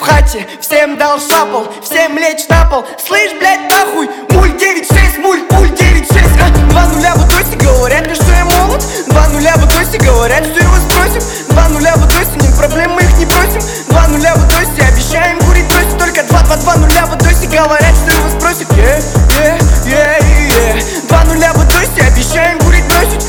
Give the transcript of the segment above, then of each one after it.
хате, всем дал шапал, всем лечь на пол. Слышь, блядь, нахуй, муль 9-6, муль 9-6. 2 нуля в удосе, говорят мне, что я молод. 2 нуля в удосе, говорят, что его спросим. 2 нуля в удосе, нет проблем, мы их не просим. 2 нуля в удосе, обещаем курить бросить. Только 2 нуля в удосе, говорят, что его спросим. 2 нуля в удосе, обещаем курить бросить.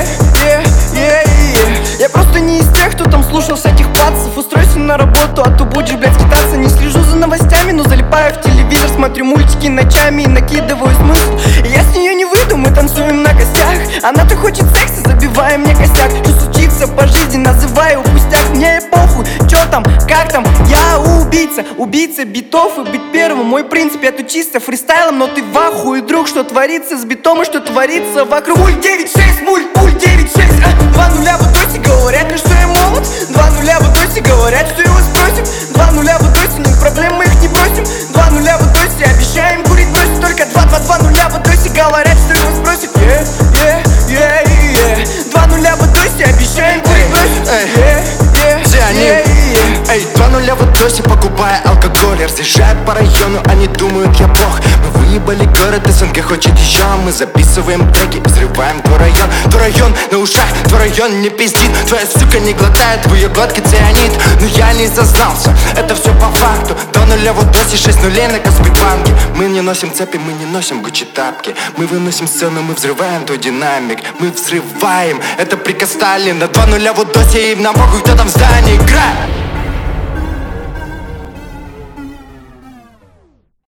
Я просто не из тех, кто там слушал всяких пацев. Устройся на работу, а то будешь, блядь, скитаться. Не слежу за новостями, но залипаю в телевизор. Смотрю мультики ночами и накидываю смысл. И я с нее не выйду, мы танцуем на костях. Она-то хочет секса, забивая мне костяк. Что случится по жизни, называю пустяк. Мне и похуй, чё там, как там. Я убийца, убийца битов. И быть первым, мой принцип, это чисто фристайлом. Но ты в ахуе, друг, что творится с битом и что творится вокруг. Муль 9-6, муль 9-6. 2 нуля в удосе, говорят мне, что я молод. 2 нуля в удосе, говорят, что его спросим. 2 нуля в удосе, нет проблем, мы их не просим. 2 нуля в удосе, обещаем курить бросить. Только 2 нуля в удосе, говорят, что его спросим. 2 нуля в удосе, обещаем курить бросить. Где они? Эй, 2 нуля в удосе, покупая алкоголь. Разъезжают по району, они думают, я бог. Мы выебали город, СНГ хочет еще. Мы записываем треки и взрываем твой район. Твой район на ушах, твой район не пиздит. Твоя сука не глотает, в ее глотке цианид. Но я не зазнался, это все по факту. 2 нуля в удосе, 6 нулей на Каспибанке. Мы не носим цепи, мы не носим гучи тапки. Мы выносим сцену, мы взрываем твой динамик. Мы взрываем, это приказ Сталина. 2 нуля в удосе, и нам похуй, кто там в здании играет.